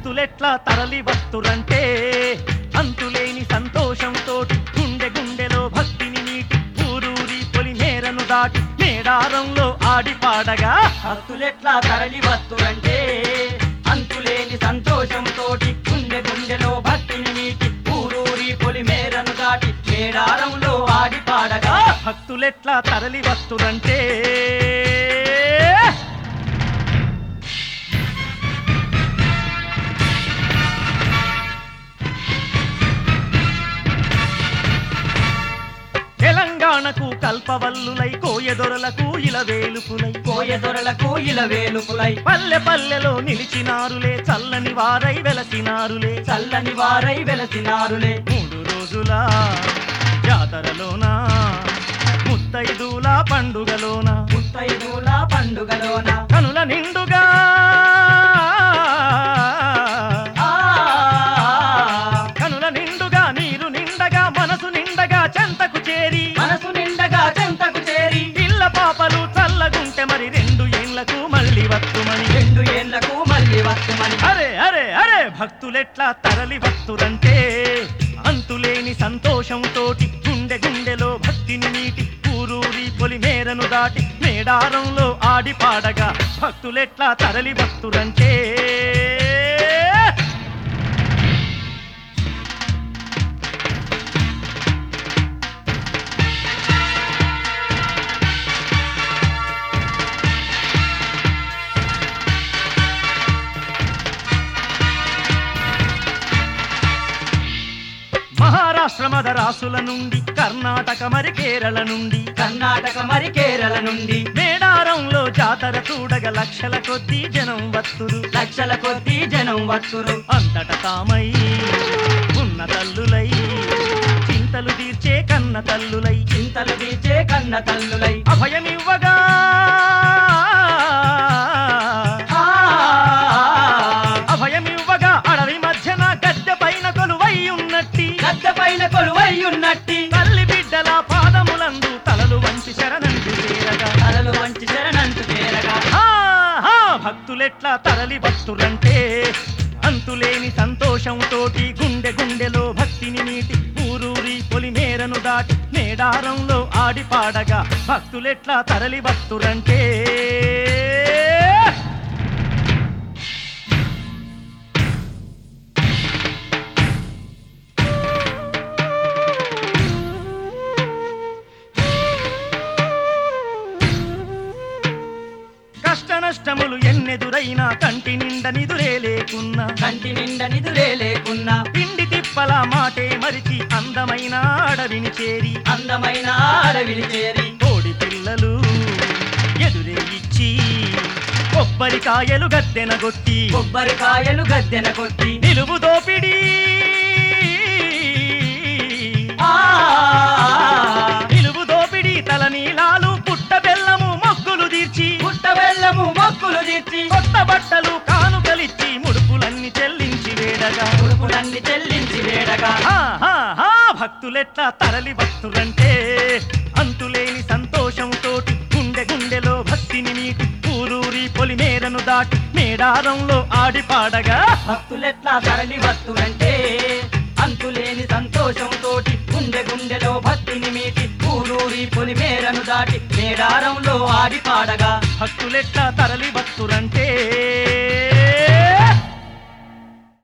భక్తులెట్లా తరలి వస్తురంటే అంతులేని సంతోషంతోటి గుండె గుండెలో భక్తిని నీటి ఊరూరి పొలి మేరను దాటి మేడారంలో ఆడి పాడగా భక్తులెట్లా తరలి వస్తురంటే అంతులేని సంతోషంతోటి గుండె గుండెలో భక్తిని నీటి ఊరూరి పొలి మేరను దాటి మేడారంలో ఆడి పాడగా భక్తులెట్లా తరలి వస్తురంటే తెలంగాణకు కల్పవల్లులై కోయదొరలకు ఇలవేలుపులై పల్లె పల్లెలో నిలిచినారులే చల్లని వారై వెలసినారులే 3 రోజుల జాతరలోన ముత్తైదుల పండుగలోన కనుల నిండుగా నీరు నిండగా మనసు నిండగా చెంతకు చేరి పిల్ల పాపలు చల్లగుంటే మరి 2 ఏళ్లకు మళ్ళీ వత్తుమని అరే అరే అరే భక్తులెట్లా తరలి వస్తురంటే అంతులేని సంతోషంతోటి గుండె గుండెలో భక్తిని నీటి ఊరూరి పొలి మేరను దాటి మేడారంలో ఆడి పాడగా భక్తులెట్లా తరలి వస్తురంటే మహారాష్ట్ర మదరాసుల నుండి కర్ణాటక మరి కేరళ నుండి మేడారంలో జాతర చూడగ లక్షల కొద్దీ జనం వత్తురు అంతట తామై ఉన్న తల్లులై చింతలు తీర్చే కన్న తల్లులై అభయమివ్వగా అడవి మధ్యన గద్దె పైన కొలువై తల్లి బిడ్డల పాదములందు తలలు వంచి శరణంటు చేరగా భక్తులెట్లా తరలి వస్తురంటే అంతులేని సంతోషంతోటి గుండె గుండెలో భక్తిని నీటి ఊరూరి పొలి మేరను దాటి మేడారంలో ఆడి పాడగా భక్తులెట్లా తరలి వస్తురంటే నష్టములు ఎన్నెదురైనా కంటి నిండా నిదురే లేకున్నా పిండి తిప్పల మాటే మరిచి అందమైన అడవిని చేరి కోడి పిల్లలు ఎదురే ఇచ్చి కొబ్బరికాయలు గద్దెన కొట్టి నిలువు దోపిడి తలనీలాలు పుట్ట బెల్లము మొక్కులు తీర్చి కొత్త బట్టలు కానుకలిచ్చి ముడుపులన్నీ చెల్లించి వేడగా భక్తులెట్లా తరలి వస్తురంటే అంతులేని సంతోషంతోటి గుండె గుండెలో భక్తిని నీటి ఊరూరి పొలి మేరను దాటి మేడారంలో ఆడి పాడగా భక్తులెట్లా తరలి వస్తురంటే అంతులేని సంతోషంతోటి గుండె గుండెలో భక్తిని మీటి ఊరూరి పొలి మేరను దాటి మేడారంలో ఆడి పాడగా భక్తులెట్లా తరలి వస్తురంటే